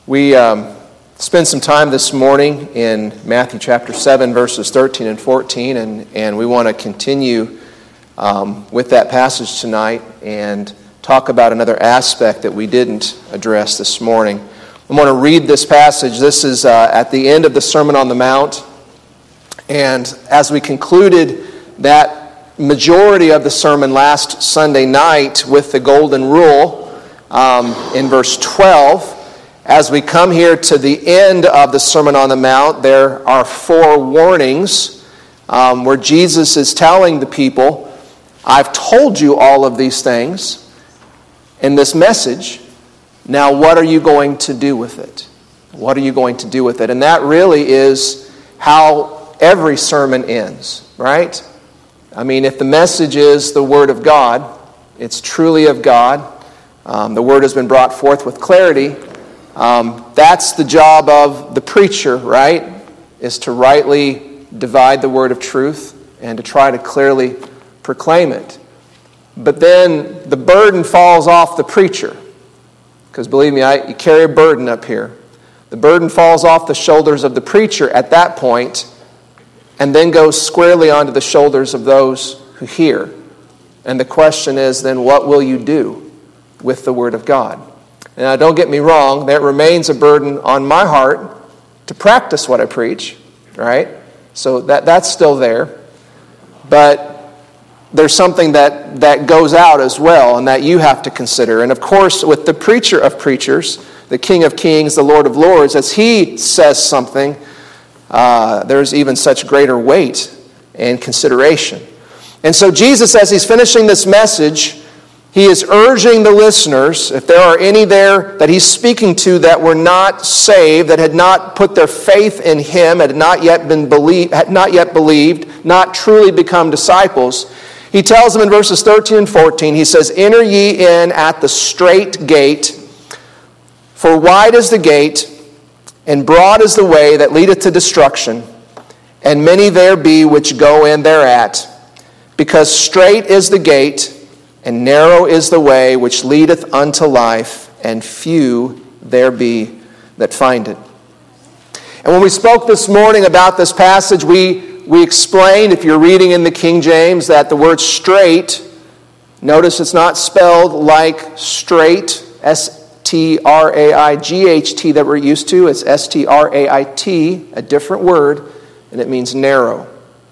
We spent some time this morning in Matthew chapter 7, verses 13 and 14, and we want to continue with that passage tonight and talk about another aspect that we didn't address this morning. I want to read this passage. This is at the end of the Sermon on the Mount, and as we concluded that majority of the sermon last Sunday night with the golden rule in verse 12, as we come here to the end of the Sermon on the Mount, there are four warnings where Jesus is telling the people, I've told you all of these things in this message. Now what are you going to do with it? What are you going to do with it? And that really is how every sermon ends, right? I mean, if the message is the Word of God, it's truly of God, the Word has been brought forth with clarity, that's the job of the preacher, right? Is to rightly divide the word of truth and to try to clearly proclaim it. But then the burden falls off the preacher. Because believe me, you carry a burden up here. The burden falls off the shoulders of the preacher at that point and then goes squarely onto the shoulders of those who hear. And the question is then, what will you do with the Word of God? Now, don't get me wrong, there remains a burden on my heart to practice what I preach, right? So that's still there. But there's something that goes out as well and that you have to consider. And of course, with the preacher of preachers, the King of Kings, the Lord of Lords, as he says something, there's even such greater weight and consideration. And so Jesus, as he's finishing this message, he is urging the listeners, if there are any there that he's speaking to that were not saved, that had not put their faith in him, had not yet believed, not truly become disciples, he tells them in verses 13 and 14, he says, Enter ye in at the strait gate, for wide is the gate, and broad is the way that leadeth to destruction, and many there be which go in thereat, because strait is the gate, and narrow is the way which leadeth unto life, and few there be that find it. And when we spoke this morning about this passage, we explained, if you're reading in the King James, that the word straight, notice it's not spelled like straight, S-T-R-A-I-G-H-T that we're used to. It's S-T-R-A-I-T, a different word, and it means narrow,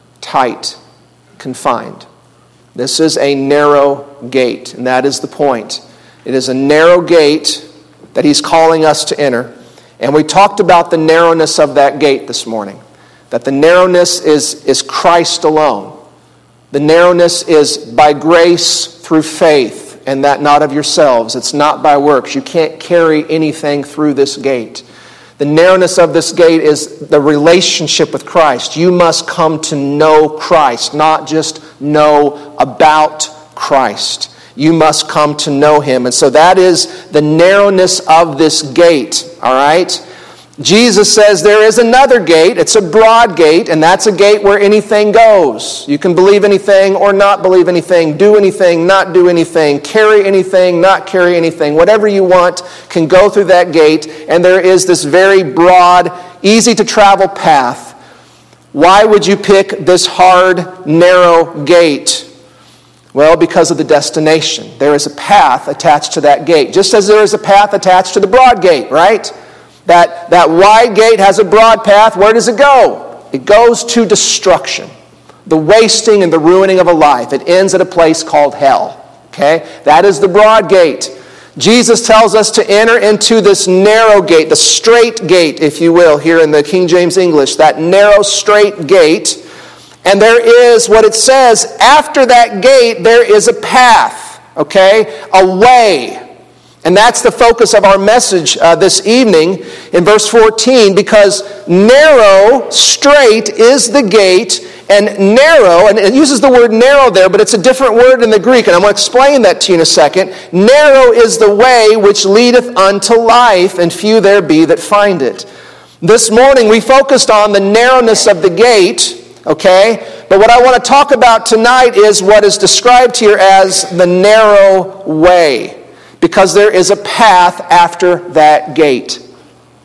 tight, confined. This is a narrow gate, and that is the point. It is a narrow gate that he's calling us to enter. And we talked about the narrowness of that gate this morning. That the narrowness is Christ alone. The narrowness is by grace through faith, and that not of yourselves. It's not by works. You can't carry anything through this gate. The narrowness of this gate is the relationship with Christ. You must come to know Christ, not just know about Christ. You must come to know Him. And so that is the narrowness of this gate, all right? Jesus says there is another gate. It's a broad gate, and that's a gate where anything goes. You can believe anything or not believe anything, do anything, not do anything, carry anything, not carry anything. Whatever you want can go through that gate, and there is this very broad, easy-to-travel path. Why would you pick this hard, narrow gate? Well, because of the destination. There is a path attached to that gate, just as there is a path attached to the broad gate, right? That wide gate has a broad path. Where does it go? It goes to destruction. The wasting and the ruining of a life. It ends at a place called hell. Okay? That is the broad gate. Jesus tells us to enter into this narrow gate, the strait gate, if you will, here in the King James English. That narrow, straight gate. And there is, what it says, after that gate, there is a path. Okay? A way. And that's the focus of our message this evening in verse 14, because narrow, straight is the gate, and narrow, and it uses the word narrow there, but it's a different word in the Greek, and I'm going to explain that to you in a second. Narrow is the way which leadeth unto life, and few there be that find it. This morning we focused on the narrowness of the gate, okay? But what I want to talk about tonight is what is described here as the narrow way. Because there is a path after that gate.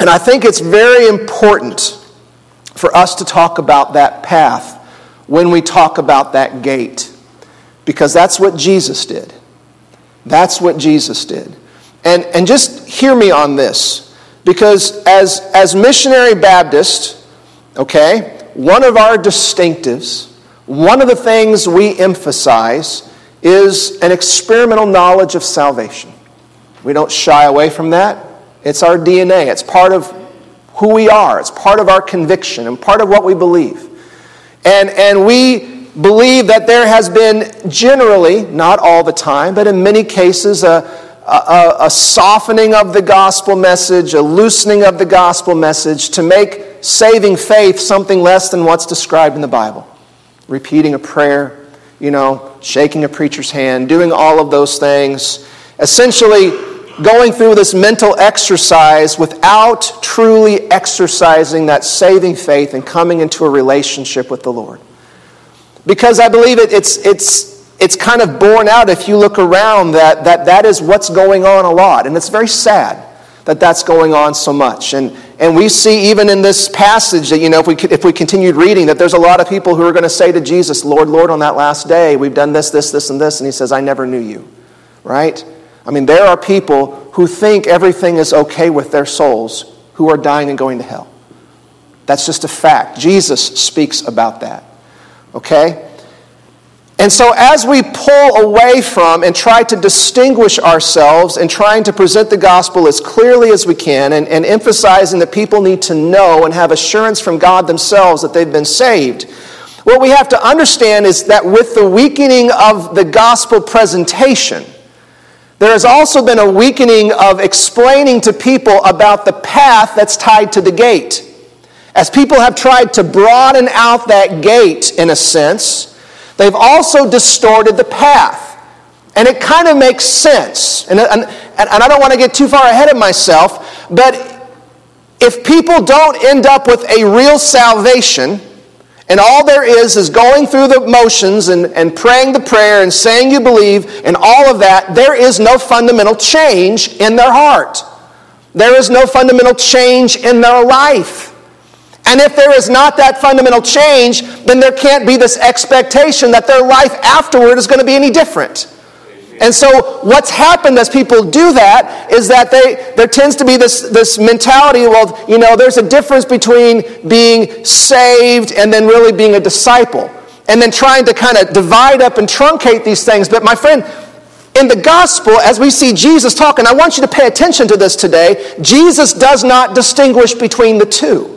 And I think it's very important for us to talk about that path when we talk about that gate, because that's what Jesus did. That's what Jesus did. And just hear me on this, because as missionary Baptists, okay, one of our distinctives, one of the things we emphasize is an experimental knowledge of salvation. We don't shy away from that. It's our DNA. It's part of who we are. It's part of our conviction and part of what we believe. And we believe that there has been generally, not all the time, but in many cases, a softening of the gospel message, a loosening of the gospel message to make saving faith something less than what's described in the Bible. Repeating a prayer, shaking a preacher's hand, doing all of those things. Essentially, going through this mental exercise without truly exercising that saving faith and coming into a relationship with the Lord. Because I believe it's kind of borne out if you look around that is what's going on a lot. And it's very sad that that's going on so much. And we see even in this passage that, if we continued reading, that there's a lot of people who are going to say to Jesus, Lord, Lord, on that last day, we've done this, this, this, and this. And he says, I never knew you. Right? I mean, there are people who think everything is okay with their souls who are dying and going to hell. That's just a fact. Jesus speaks about that. Okay? And so as we pull away from and try to distinguish ourselves and trying to present the gospel as clearly as we can and emphasizing that people need to know and have assurance from God themselves that they've been saved, what we have to understand is that with the weakening of the gospel presentation, there has also been a weakening of explaining to people about the path that's tied to the gate. As people have tried to broaden out that gate, in a sense, they've also distorted the path. And it kind of makes sense. And I don't want to get too far ahead of myself, but if people don't end up with a real salvation, and all there is going through the motions and praying the prayer and saying you believe and all of that, there is no fundamental change in their heart. There is no fundamental change in their life. And if there is not that fundamental change, then there can't be this expectation that their life afterward is going to be any different. And so what's happened as people do that is that there tends to be this mentality, there's a difference between being saved and then really being a disciple. And then trying to kind of divide up and truncate these things. But my friend, in the gospel, as we see Jesus talking, I want you to pay attention to this today. Jesus does not distinguish between the two.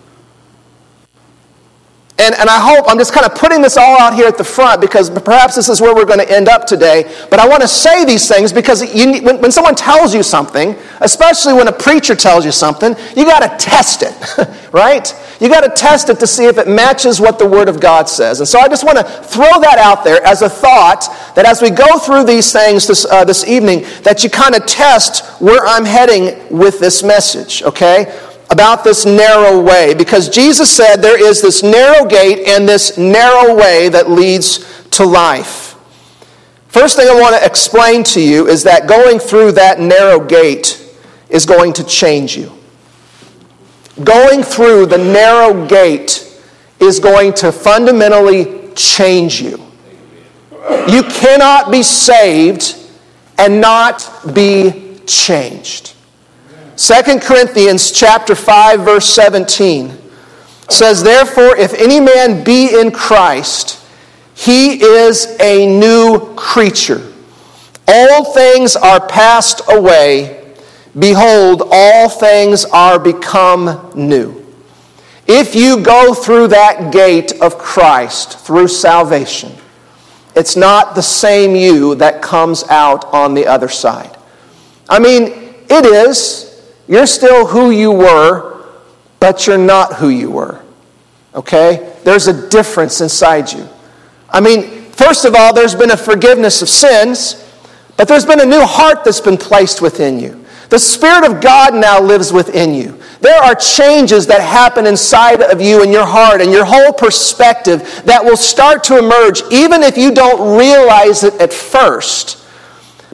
And I hope, I'm just kind of putting this all out here at the front because perhaps this is where we're going to end up today. But I want to say these things because when someone tells you something, especially when a preacher tells you something, you got to test it, right? You got to test it to see if it matches what the Word of God says. And so I just want to throw that out there as a thought that as we go through these things this evening, that you kind of test where I'm heading with this message, okay? About this narrow way, because Jesus said there is this narrow gate and this narrow way that leads to life. First thing I want to explain to you is that going through that narrow gate is going to change you. Going through the narrow gate is going to fundamentally change you. You cannot be saved and not be changed. 2 Corinthians chapter 5, verse 17 says, Therefore, if any man be in Christ, he is a new creature. All things are passed away. Behold, all things are become new. If you go through that gate of Christ, through salvation, it's not the same you that comes out on the other side. I mean, it is. You're still who you were, but you're not who you were. Okay? There's a difference inside you. I mean, first of all, there's been a forgiveness of sins, but there's been a new heart that's been placed within you. The Spirit of God now lives within you. There are changes that happen inside of you and your heart and your whole perspective that will start to emerge, even if you don't realize it at first.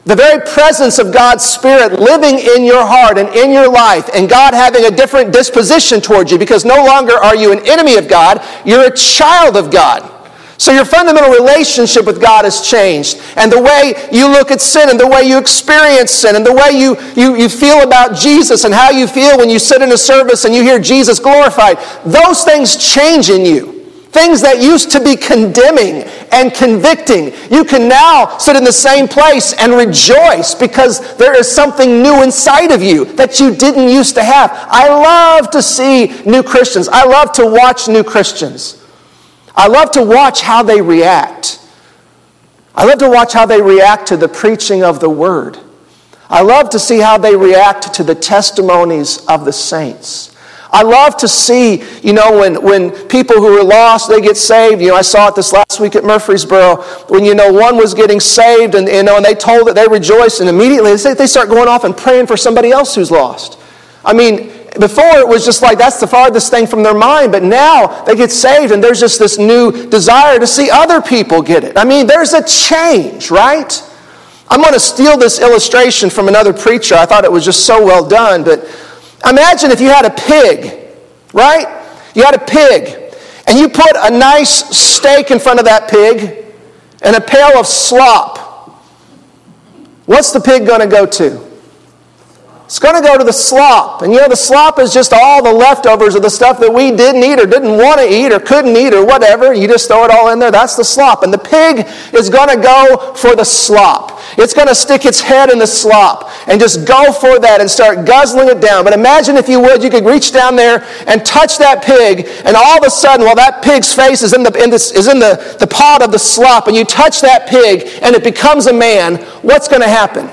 The very presence of God's Spirit living in your heart and in your life, and God having a different disposition towards you, because no longer are you an enemy of God, you're a child of God. So your fundamental relationship with God has changed. And the way you look at sin, and the way you experience sin, and the way you feel about Jesus, and how you feel when you sit in a service and you hear Jesus glorified, those things change in you. Things that used to be condemning and convicting, you can now sit in the same place and rejoice because there is something new inside of you that you didn't used to have. I love to see new Christians. I love to watch new Christians. I love to watch how they react. I love to watch how they react to the preaching of the Word. I love to see how they react to the testimonies of the saints. I love to see, when people who are lost, they get saved. I saw it this last week at Murfreesboro when, one was getting saved and they told it, they rejoiced, and immediately they start going off and praying for somebody else who's lost. I mean, before it was just like that's the farthest thing from their mind, but now they get saved and there's just this new desire to see other people get it. I mean, there's a change, right? I'm going to steal this illustration from another preacher. I thought it was just so well done, but imagine if you had a pig, right? You had a pig, and you put a nice steak in front of that pig and a pail of slop. What's the pig going to go to? It's going to go to the slop. And the slop is just all the leftovers of the stuff that we didn't eat or didn't want to eat or couldn't eat or whatever. You just throw it all in there. That's the slop. And the pig is going to go for the slop. It's going to stick its head in the slop and just go for that and start guzzling it down. But imagine, if you would, you could reach down there and touch that pig, and all of a sudden, while that pig's face is in the pot of the slop, and you touch that pig and it becomes a man, what's going to happen?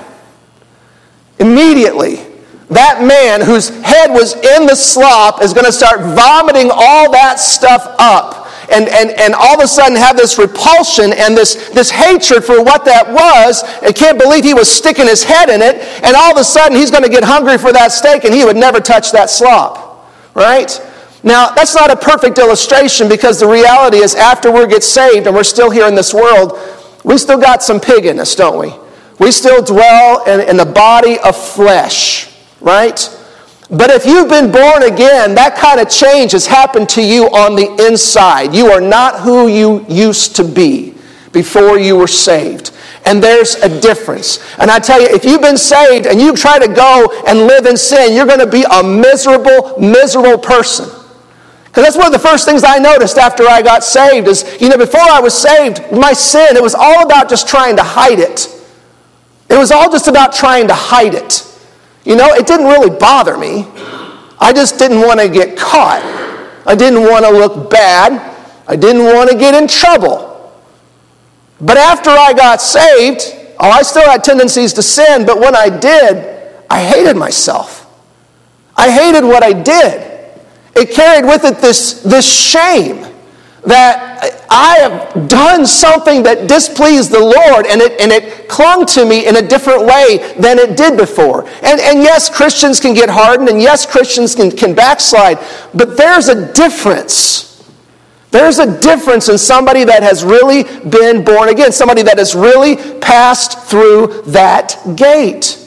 Immediately, that man whose head was in the slop is going to start vomiting all that stuff up. And all of a sudden have this repulsion and this hatred for what that was. I can't believe he was sticking his head in it. And all of a sudden he's going to get hungry for that steak, and he would never touch that slop. Right? Now, that's not a perfect illustration, because the reality is after we get saved and we're still here in this world, we still got some pig in us, don't we? We still dwell in the body of flesh. Right? But if you've been born again, that kind of change has happened to you on the inside. You are not who you used to be before you were saved. And there's a difference. And I tell you, if you've been saved and you try to go and live in sin, you're going to be a miserable, miserable person. Because that's one of the first things I noticed after I got saved is, before I was saved, my sin, it was all about just trying to hide it. It was all just about trying to hide it. It didn't really bother me. I just didn't want to get caught. I didn't want to look bad. I didn't want to get in trouble. But after I got saved, I still had tendencies to sin, but when I did, I hated myself. I hated what I did. It carried with it this shame that I have done something that displeased the Lord, and it clung to me in a different way than it did before. And yes, Christians can get hardened, and yes, Christians can backslide, but there's a difference. There's a difference in somebody that has really been born again, somebody that has really passed through that gate.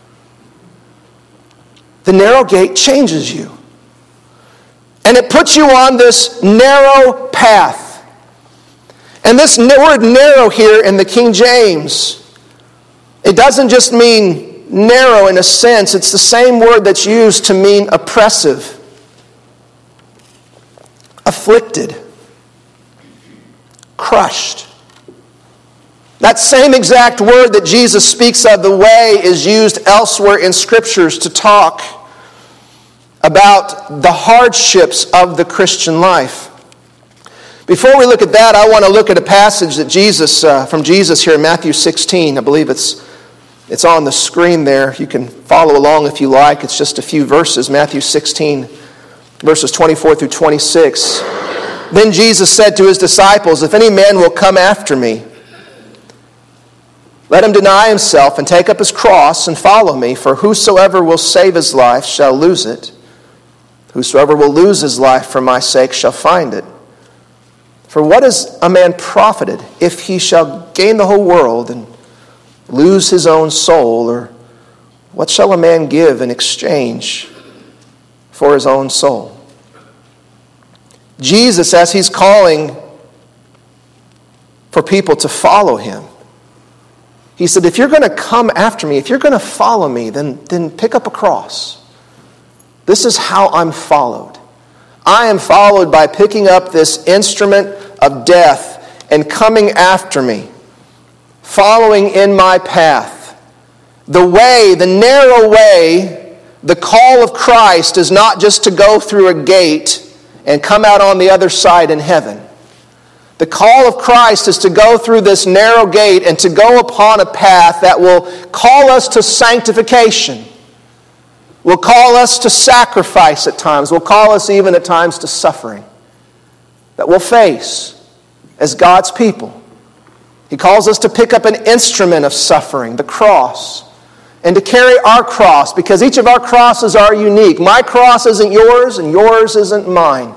The narrow gate changes you. And it puts you on this narrow path. And this word narrow here in the King James, it doesn't just mean narrow in a sense. It's the same word that's used to mean oppressive, afflicted, crushed. That same exact word that Jesus speaks of, the way, is used elsewhere in Scriptures to talk about the hardships of the Christian life. Before we look at that, I want to look at a passage that from Jesus here in Matthew 16. I believe it's on the screen there. You can follow along if you like. It's just a few verses. Matthew 16, verses 24 through 26. Then Jesus said to his disciples, "If any man will come after me, let him deny himself and take up his cross and follow me. For whosoever will save his life shall lose it. Whosoever will lose his life for my sake shall find it. For what is a man profited if he shall gain the whole world and lose his own soul? Or what shall a man give in exchange for his own soul? Jesus, as he's calling for people to follow him, he said, if you're going to come after me, if you're going to follow me, then pick up a cross. This is how I'm followed. I am followed by picking up this instrument of death and coming after me, following in my path. The way, the narrow way, the call of Christ is not just to go through a gate and come out on the other side in heaven. The call of Christ is to go through this narrow gate and to go upon a path that will call us to sanctification, will call us to sacrifice at times, will call us even at times to suffering that we'll face as God's people. He calls us to pick up an instrument of suffering, the cross, and to carry our cross, because each of our crosses are unique. My cross isn't yours, and yours isn't mine.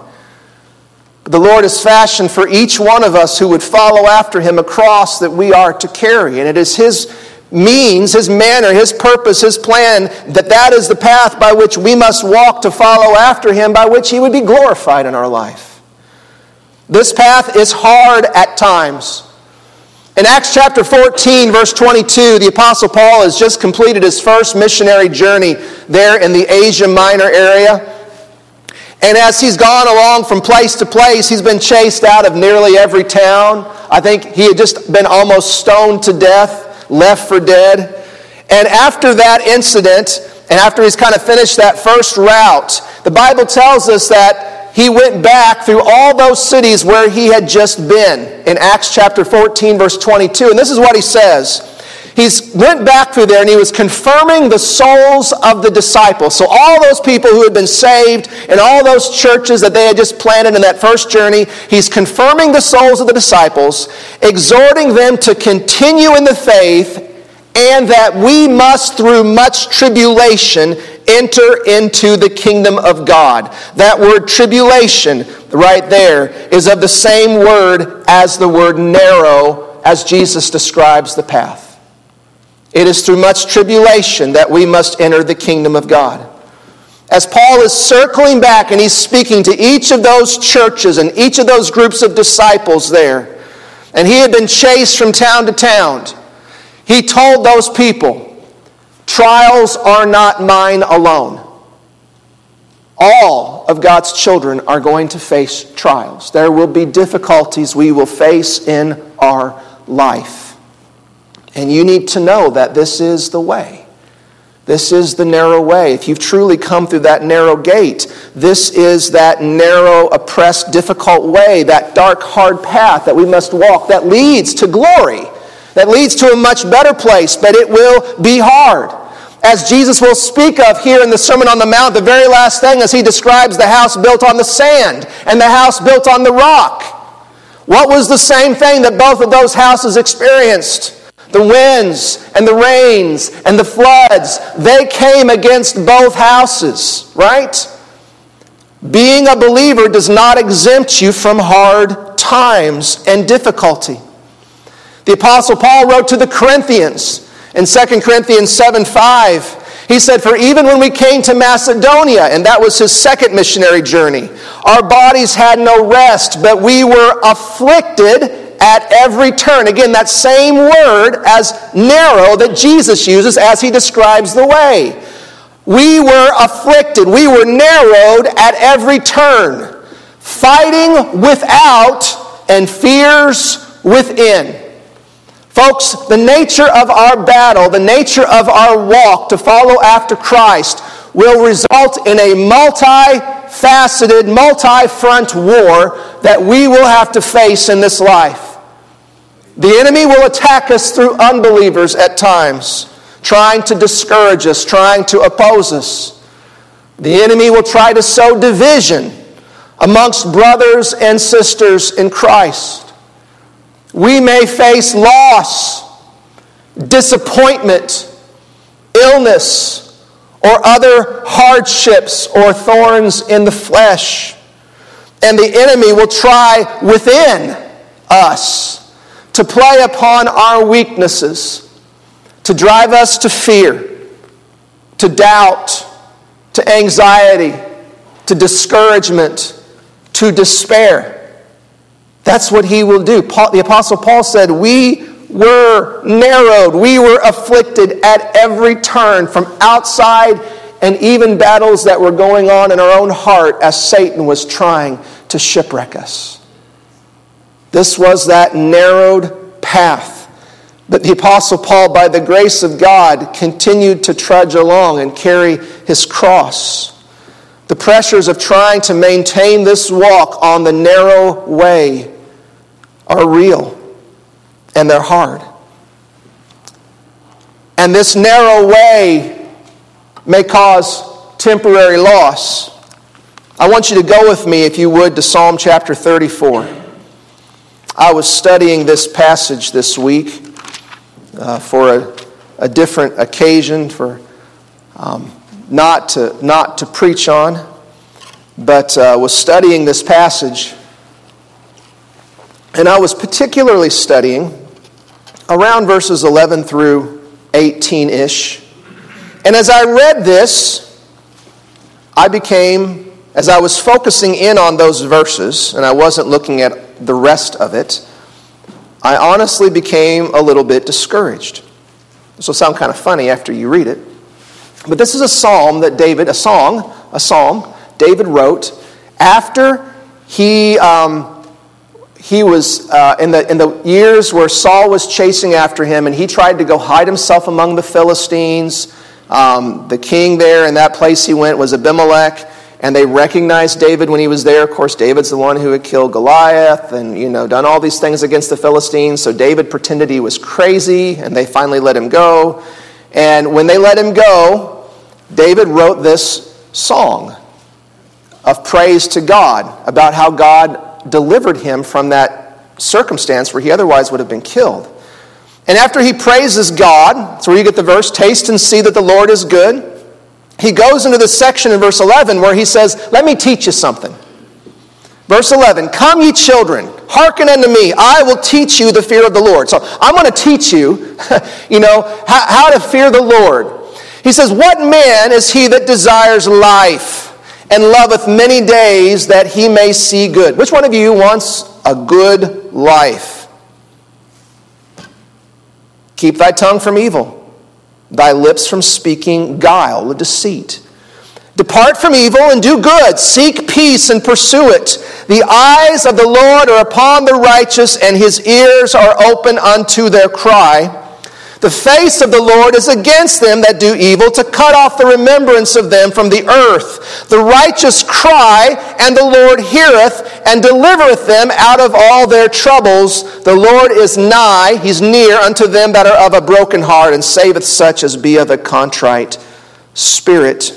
But the Lord has fashioned for each one of us who would follow after him a cross that we are to carry. And it is his means, his manner, his purpose, his plan, that is the path by which we must walk to follow after him, by which he would be glorified in our life. This path is hard at times. In Acts chapter 14, verse 22, the Apostle Paul has just completed his first missionary journey there in the Asia Minor area. And as he's gone along from place to place, he's been chased out of nearly every town. I think he had just been almost stoned to death, left for dead. And after that incident, and after he's kind of finished that first route, the Bible tells us that he went back through all those cities where he had just been in Acts chapter 14, verse 22. And this is what he says. He went back through there and he was confirming the souls of the disciples. So all those people who had been saved and all those churches that they had just planted in that first journey, he's confirming the souls of the disciples, exhorting them to continue in the faith, and that we must, through much tribulation, enter into the kingdom of God. That word tribulation right there is of the same word as the word narrow, as Jesus describes the path. It is through much tribulation that we must enter the kingdom of God. As Paul is circling back and he's speaking to each of those churches and each of those groups of disciples there, and he had been chased from town to town, he told those people, trials are not mine alone. All of God's children are going to face trials. There will be difficulties we will face in our life. And you need to know that this is the way. This is the narrow way. If you've truly come through that narrow gate, this is that narrow, oppressed, difficult way, that dark, hard path that we must walk that leads to glory, that leads to a much better place, but it will be hard. As Jesus will speak of here in the Sermon on the Mount, the very last thing as he describes the house built on the sand and the house built on the rock. What was the same thing that both of those houses experienced? The winds and the rains and the floods, they came against both houses, right? Being a believer does not exempt you from hard times and difficulty. The Apostle Paul wrote to the Corinthians in 2 Corinthians 7:5. He said, for even when we came to Macedonia, and that was his second missionary journey, our bodies had no rest, but we were afflicted at every turn. Again, that same word as narrow that Jesus uses as he describes the way. We were afflicted. We were narrowed at every turn, fighting without and fears within. Folks, the nature of our battle, the nature of our walk to follow after Christ will result in a multifaceted, multi-front war that we will have to face in this life. The enemy will attack us through unbelievers at times, trying to discourage us, trying to oppose us. The enemy will try to sow division amongst brothers and sisters in Christ. We may face loss, disappointment, illness, or other hardships or thorns in the flesh. And the enemy will try within us to play upon our weaknesses to drive us to fear, to doubt, to anxiety, to discouragement, to despair. That's what he will do. The Apostle Paul said, we were narrowed, we were afflicted at every turn, from outside and even battles that were going on in our own heart as Satan was trying to shipwreck us. This was that narrowed path. But the Apostle Paul, by the grace of God, continued to trudge along and carry his cross. The pressures of trying to maintain this walk on the narrow way are real, and they're hard. And this narrow way may cause temporary loss. I want you to go with me, if you would, to Psalm chapter 34. I was studying this passage this week for a different occasion, for not to preach on, but was studying this passage. And I was particularly studying around verses 11 through 18-ish. And as I read this, as I was focusing in on those verses, and I wasn't looking at the rest of it, I honestly became a little bit discouraged. This will sound kind of funny after you read it. But this is a psalm that David wrote after he was in the years where Saul was chasing after him, and he tried to go hide himself among the Philistines. The king there in that place he went was Abimelech, and they recognized David when he was there. Of course, David's the one who had killed Goliath and, done all these things against the Philistines. So David pretended he was crazy, and they finally let him go. And when they let him go, David wrote this song of praise to God about how God delivered him from that circumstance where he otherwise would have been killed. And after he praises God, that's where you get the verse, taste and see that the Lord is good. He goes into this section in verse 11 where he says, let me teach you something. Verse 11, come ye children, hearken unto me, I will teach you the fear of the Lord. So I'm going to teach you, how to fear the Lord. He says, what man is he that desires life and loveth many days that he may see good? Which one of you wants a good life? Keep thy tongue from evil, thy lips from speaking guile, deceit. Depart from evil and do good. Seek peace and pursue it. The eyes of the Lord are upon the righteous, and his ears are open unto their cry. The face of the Lord is against them that do evil, to cut off the remembrance of them from the earth. The righteous cry, and the Lord heareth, and delivereth them out of all their troubles. The Lord is nigh, he's near unto them that are of a broken heart, and saveth such as be of a contrite spirit.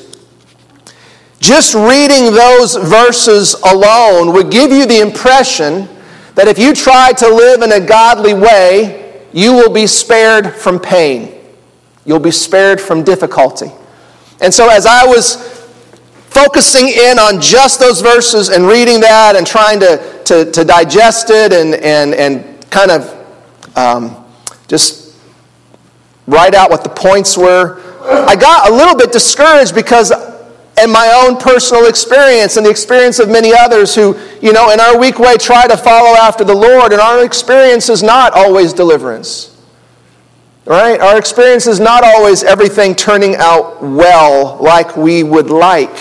Just reading those verses alone would give you the impression that if you try to live in a godly way, you will be spared from pain. You'll be spared from difficulty. And so as I was focusing in on just those verses and reading that and trying to digest it and kind of just write out what the points were, I got a little bit discouraged because in my own personal experience and the experience of many others who, in our weak way try to follow after the Lord, and our experience is not always deliverance. Right? Our experience is not always everything turning out well like we would like.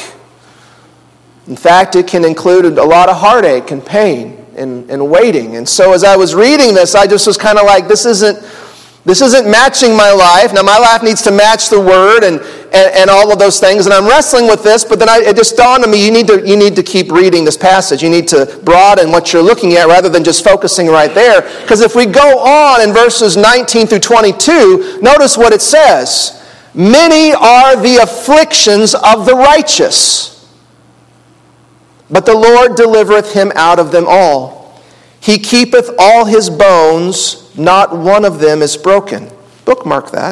In fact, it can include a lot of heartache and pain and waiting. And so as I was reading this, I just was kind of like, this isn't matching my life. Now my life needs to match the Word and all of those things. And I'm wrestling with this, but then it just dawned on me, you need to keep reading this passage. You need to broaden what you're looking at rather than just focusing right there. Because if we go on in verses 19 through 22, notice what it says. Many are the afflictions of the righteous, but the Lord delivereth him out of them all. He keepeth all his bones, not one of them is broken. Bookmark that.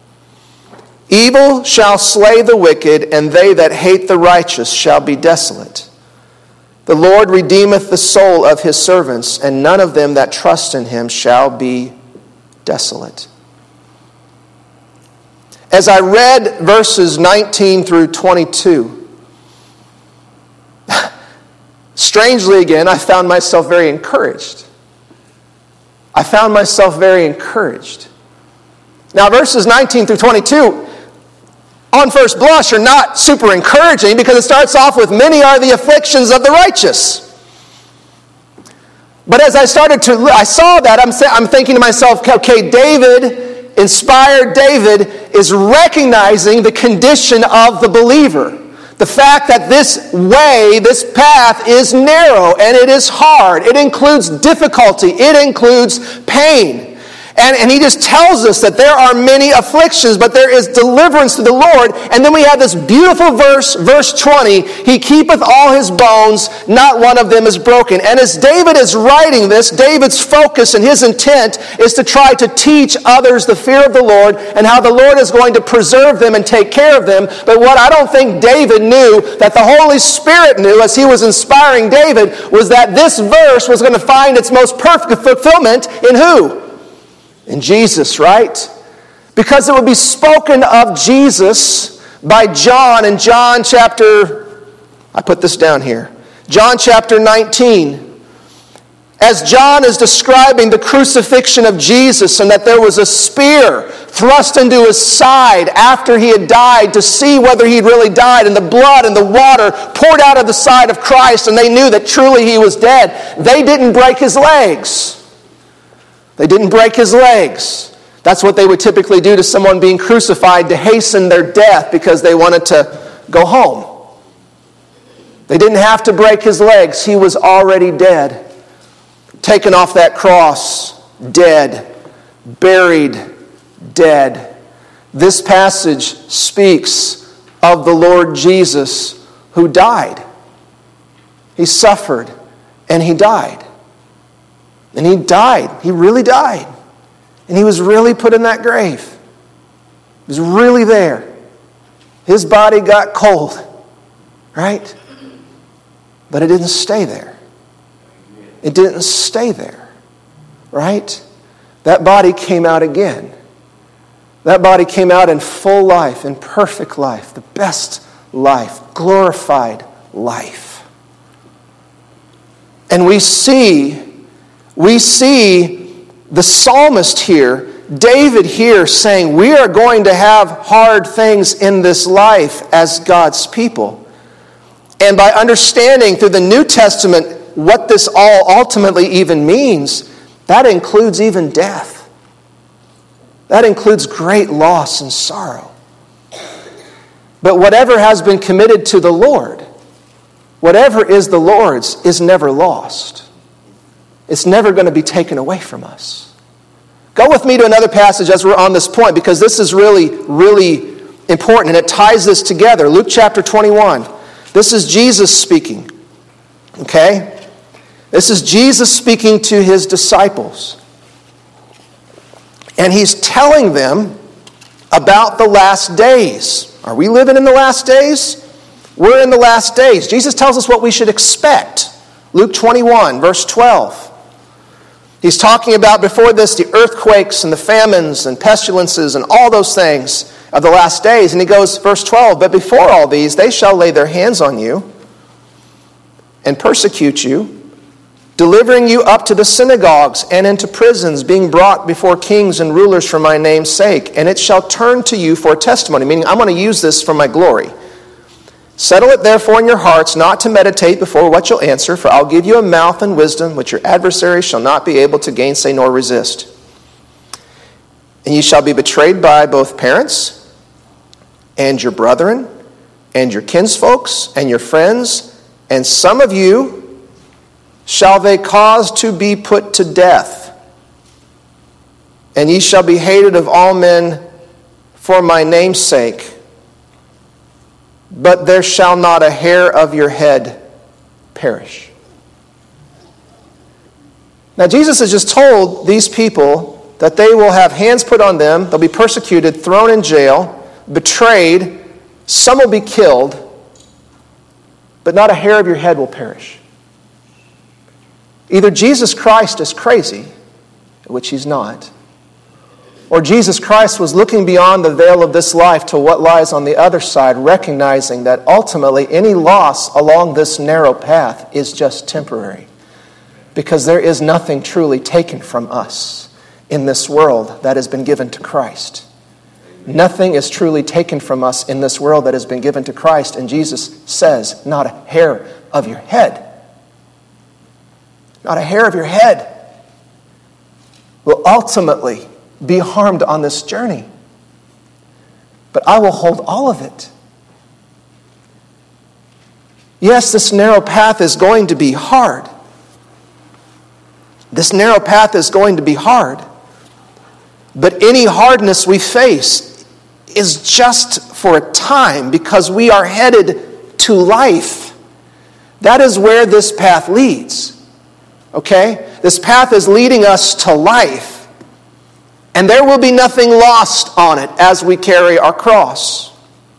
Evil shall slay the wicked, and they that hate the righteous shall be desolate. The Lord redeemeth the soul of his servants, and none of them that trust in him shall be desolate. as I read verses 19 through 22, strangely again, I found myself very encouraged. I found myself very encouraged. Now, verses 19 through 22, on first blush, are not super encouraging because it starts off with, many are the afflictions of the righteous. But as I saw that, I'm thinking to myself, okay, David, inspired David, is recognizing the condition of the believer. The fact that this way, this path is narrow and it is hard. It includes difficulty. It includes pain. And he just tells us that there are many afflictions, but there is deliverance to the Lord. And then we have this beautiful verse, verse 20, He keepeth all his bones, not one of them is broken. And as David is writing this, David's focus and his intent is to try to teach others the fear of the Lord and how the Lord is going to preserve them and take care of them. But what I don't think David knew, that the Holy Spirit knew as he was inspiring David, was that this verse was going to find its most perfect fulfillment in who? In Jesus, right? Because it would be spoken of Jesus by John in John chapter, I put this down here, John chapter 19. As John is describing the crucifixion of Jesus and that there was a spear thrust into his side after he had died to see whether he had really died, and the blood and the water poured out of the side of Christ, and they knew that truly he was dead. They didn't break his legs. They didn't break his legs. That's what they would typically do to someone being crucified to hasten their death because they wanted to go home. They didn't have to break his legs. He was already dead. Taken off that cross, dead, buried, dead. This passage speaks of the Lord Jesus who died. He suffered and he died. And he died. He really died. And he was really put in that grave. He was really there. His body got cold. Right? But it didn't stay there. It didn't stay there. Right? That body came out again. That body came out in full life, in perfect life, the best life, glorified life. And we see the psalmist here, David here, saying we are going to have hard things in this life as God's people. And by understanding through the New Testament what this all ultimately even means, that includes even death. That includes great loss and sorrow. But whatever has been committed to the Lord, whatever is the Lord's, is never lost. It's never going to be taken away from us. Go with me to another passage as we're on this point, because this is really, really important, and it ties this together. Luke chapter 21. This is Jesus speaking. Okay? This is Jesus speaking to his disciples. And he's telling them about the last days. Are we living in the last days? We're in the last days. Jesus tells us what we should expect. Luke 21, verse 12. He's talking about before this the earthquakes and the famines and pestilences and all those things of the last days. And he goes, verse 12, but before all these, they shall lay their hands on you and persecute you, delivering you up to the synagogues and into prisons, being brought before kings and rulers for my name's sake. And it shall turn to you for a testimony, meaning I'm going to use this for my glory. Settle it therefore in your hearts not to meditate before what you'll answer, for I'll give you a mouth and wisdom which your adversaries shall not be able to gainsay nor resist. And you shall be betrayed by both parents and your brethren and your kinsfolks and your friends, and some of you shall they cause to be put to death. And ye shall be hated of all men for my name's sake. But there shall not a hair of your head perish. Now Jesus has just told these people that they will have hands put on them, they'll be persecuted, thrown in jail, betrayed, some will be killed, but not a hair of your head will perish. Either Jesus Christ is crazy, which he's not, or Jesus Christ was looking beyond the veil of this life to what lies on the other side, recognizing that ultimately any loss along this narrow path is just temporary, because there is nothing truly taken from us in this world that has been given to Christ. Nothing is truly taken from us in this world that has been given to Christ. And Jesus says, not a hair of your head. Not a hair of your head will ultimately be harmed on this journey. But I will hold all of it. Yes, this narrow path is going to be hard. This narrow path is going to be hard. But any hardness we face is just for a time, because we are headed to life. That is where this path leads. Okay? This path is leading us to life. And there will be nothing lost on it as we carry our cross.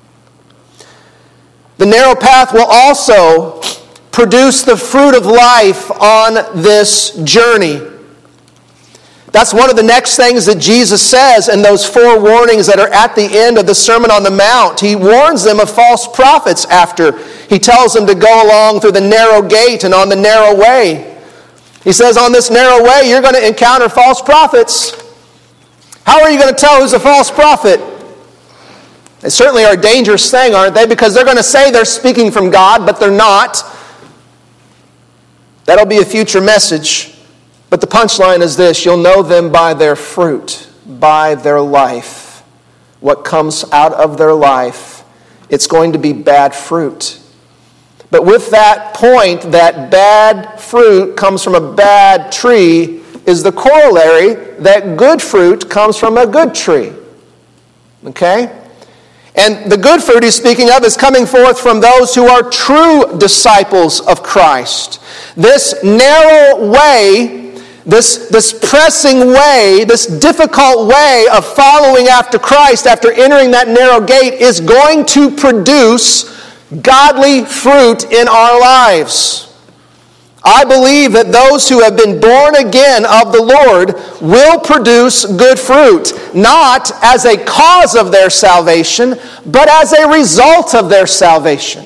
The narrow path will also produce the fruit of life on this journey. That's one of the next things that Jesus says in those 4 warnings that are at the end of the Sermon on the Mount. He warns them of false prophets after he tells them to go along through the narrow gate and on the narrow way. He says, on this narrow way, you're going to encounter false prophets. How are you going to tell who's a false prophet? They certainly are a dangerous thing, aren't they? Because they're going to say they're speaking from God, but they're not. That'll be a future message. But the punchline is this: you'll know them by their fruit, by their life. What comes out of their life, it's going to be bad fruit. But with that point, that bad fruit comes from a bad tree, is the corollary that good fruit comes from a good tree. Okay? And the good fruit he's speaking of is coming forth from those who are true disciples of Christ. This narrow way, this pressing way, this difficult way of following after Christ after entering that narrow gate is going to produce godly fruit in our lives. I believe that those who have been born again of the Lord will produce good fruit, not as a cause of their salvation, but as a result of their salvation.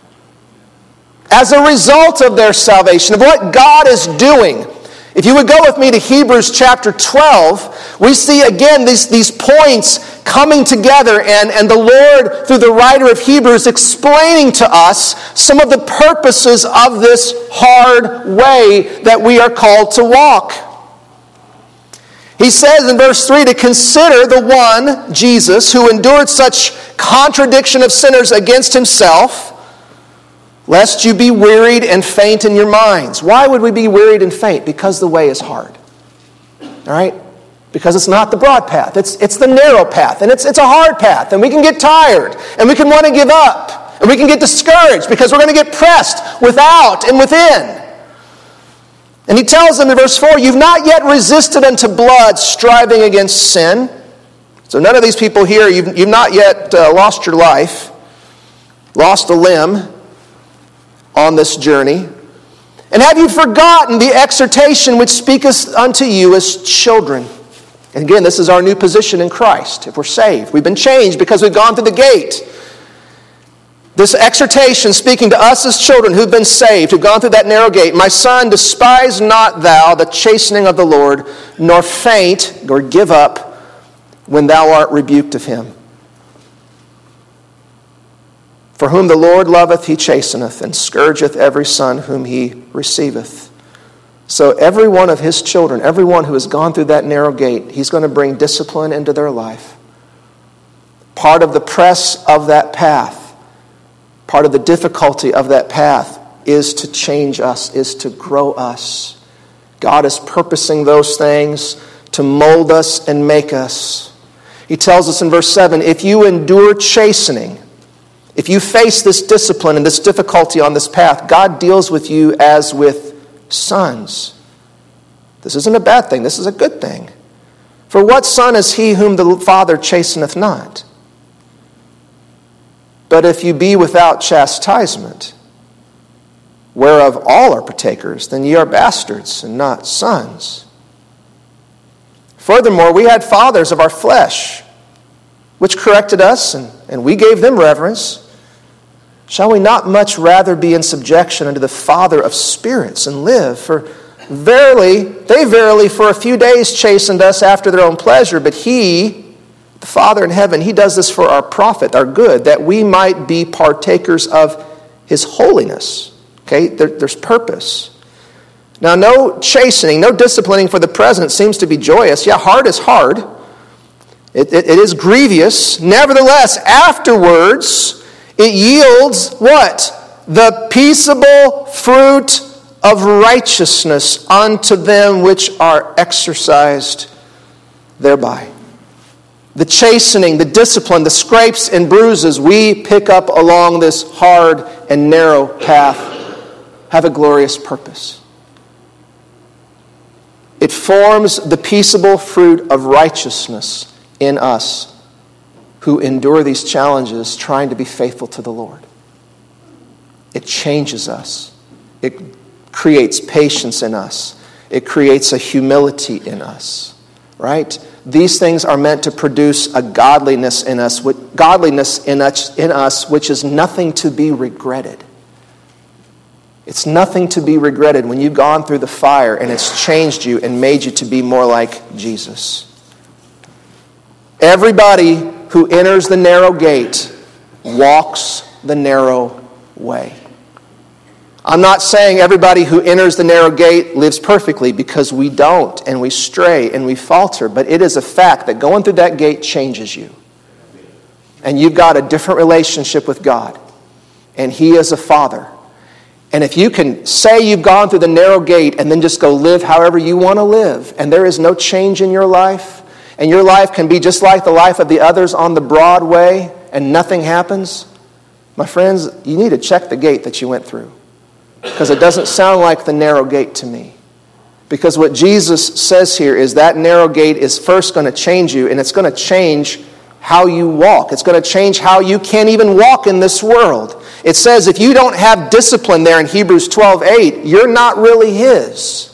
As a result of their salvation, of what God is doing. If you would go with me to Hebrews chapter 12, we see again these points coming together and the Lord, through the writer of Hebrews, explaining to us some of the purposes of this hard way that we are called to walk. He says in verse 3 to consider the one, Jesus, who endured such contradiction of sinners against himself, lest you be wearied and faint in your minds. Why would we be wearied and faint? Because the way is hard. All right? Because it's not the broad path. It's the narrow path. And it's a hard path. And we can get tired. And we can want to give up. And we can get discouraged because we're going to get pressed without and within. And he tells them in verse 4, you've not yet resisted unto blood, striving against sin. So none of these people here, you've not yet lost your life, lost a limb on this journey. And have you forgotten the exhortation which speaketh unto you as children? And again, this is our new position in Christ. If we're saved, we've been changed because we've gone through the gate. This exhortation speaking to us as children who've been saved, who've gone through that narrow gate. My son, despise not thou the chastening of the Lord, nor faint, or give up when thou art rebuked of him. For whom the Lord loveth, he chasteneth, and scourgeth every son whom he receiveth. So every one of his children, everyone who has gone through that narrow gate, he's going to bring discipline into their life. Part of the press of that path, part of the difficulty of that path is to change us, is to grow us. God is purposing those things to mold us and make us. He tells us in verse 7, if you endure chastening, if you face this discipline and this difficulty on this path, God deals with you as with sons. This isn't a bad thing. This is a good thing. For what son is he whom the Father chasteneth not? But if you be without chastisement, whereof all are partakers, then ye are bastards and not sons. Furthermore, we had fathers of our flesh, which corrected us, and we gave them reverence. Shall we not much rather be in subjection unto the Father of spirits and live? For they verily for a few days chastened us after their own pleasure, but He, the Father in heaven, He does this for our profit, our good, that we might be partakers of His holiness. Okay, there's purpose. Now, no chastening, no disciplining for the present seems to be joyous. Yeah, hard is hard. It is grievous. Nevertheless, afterwards, it yields what? The peaceable fruit of righteousness unto them which are exercised thereby. The chastening, the discipline, the scrapes and bruises we pick up along this hard and narrow path have a glorious purpose. It forms the peaceable fruit of righteousness in us who endure these challenges trying to be faithful to the Lord. It changes us. It creates patience in us. It creates a humility in us, right? These things are meant to produce a godliness in us, which is nothing to be regretted. It's nothing to be regretted when you've gone through the fire and it's changed you and made you to be more like Jesus. Everybody who enters the narrow gate walks the narrow way. I'm not saying everybody who enters the narrow gate lives perfectly, because we don't, and we stray and we falter, but it is a fact that going through that gate changes you. And you've got a different relationship with God, and He is a Father. And if you can say you've gone through the narrow gate and then just go live however you want to live, and there is no change in your life, and your life can be just like the life of the others on the broad way, and nothing happens, my friends, you need to check the gate that you went through. Because it doesn't sound like the narrow gate to me. Because what Jesus says here is that narrow gate is first going to change you, and it's going to change how you walk. It's going to change how you can't even walk in this world. It says if you don't have discipline there in Hebrews 12:8, you're not really His.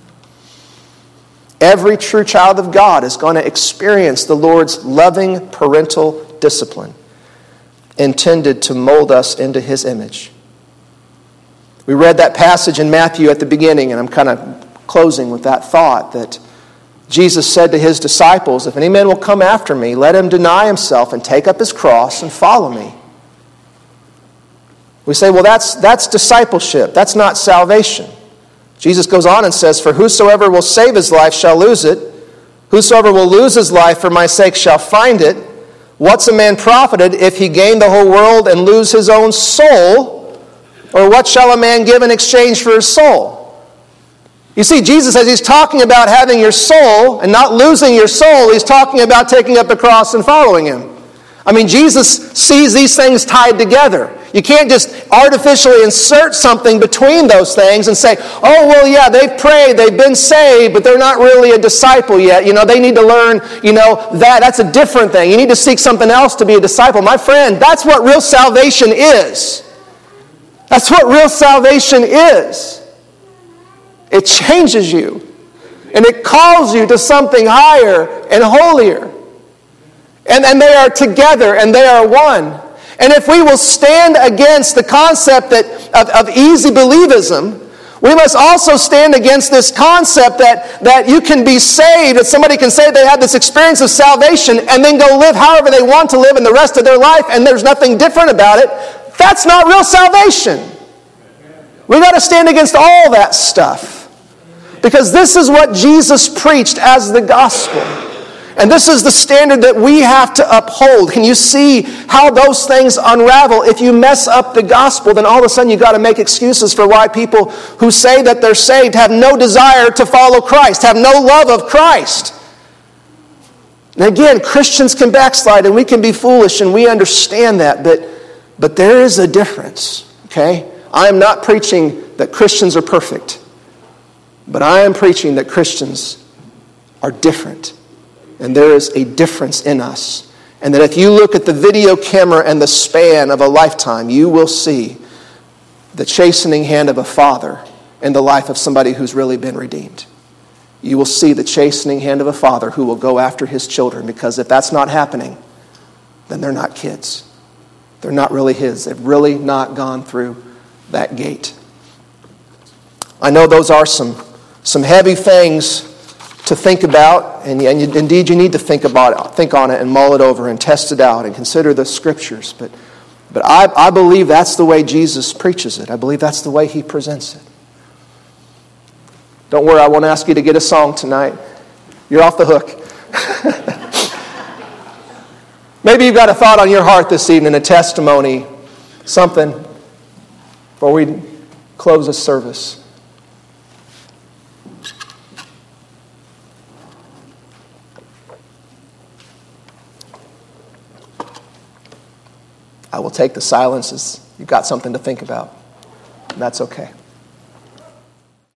Every true child of God is going to experience the Lord's loving parental discipline intended to mold us into His image. We read that passage in Matthew at the beginning, and I'm kind of closing with that thought that Jesus said to His disciples, if any man will come after me, let him deny himself and take up his cross and follow me. We say, well, that's discipleship. That's not salvation. Jesus goes on and says, for whosoever will save his life shall lose it. Whosoever will lose his life for my sake shall find it. What's a man profited if he gain the whole world and lose his own soul? Or what shall a man give in exchange for his soul? You see, Jesus, as He's talking about having your soul and not losing your soul, He's talking about taking up the cross and following Him. I mean, Jesus sees these things tied together. You can't just artificially insert something between those things and say, oh, well, yeah, they've prayed, they've been saved, but they're not really a disciple yet. They need to learn, that's a different thing. You need to seek something else to be a disciple. My friend, that's what real salvation is. That's what real salvation is. It changes you. And it calls you to something higher and holier. And they are together and they are one. And if we will stand against the concept of easy believism, we must also stand against this concept that you can be saved, that somebody can say they have this experience of salvation and then go live however they want to live in the rest of their life and there's nothing different about it. That's not real salvation. We've got to stand against all that stuff. Because this is what Jesus preached as the gospel. And this is the standard that we have to uphold. Can you see how those things unravel? If you mess up the gospel, then all of a sudden you've got to make excuses for why people who say that they're saved have no desire to follow Christ, have no love of Christ. And again, Christians can backslide and we can be foolish and we understand that, but there is a difference, okay? I am not preaching that Christians are perfect, but I am preaching that Christians are different. And there is a difference in us. And that if you look at the video camera and the span of a lifetime, you will see the chastening hand of a father in the life of somebody who's really been redeemed. you will see the chastening hand of a father who will go after his children, because if that's not happening, then they're not kids. They're not really his. They've really not gone through that gate. I know those are some heavy things to think about, and indeed you need to think on it and mull it over and test it out and consider the Scriptures. But I believe that's the way Jesus preaches it. I believe that's the way he presents it. Don't worry, I won't ask you to get a song tonight. You're off the hook. Maybe you've got a thought on your heart this evening, a testimony, something, before we close the service. I will take the silence as you've got something to think about. That's okay.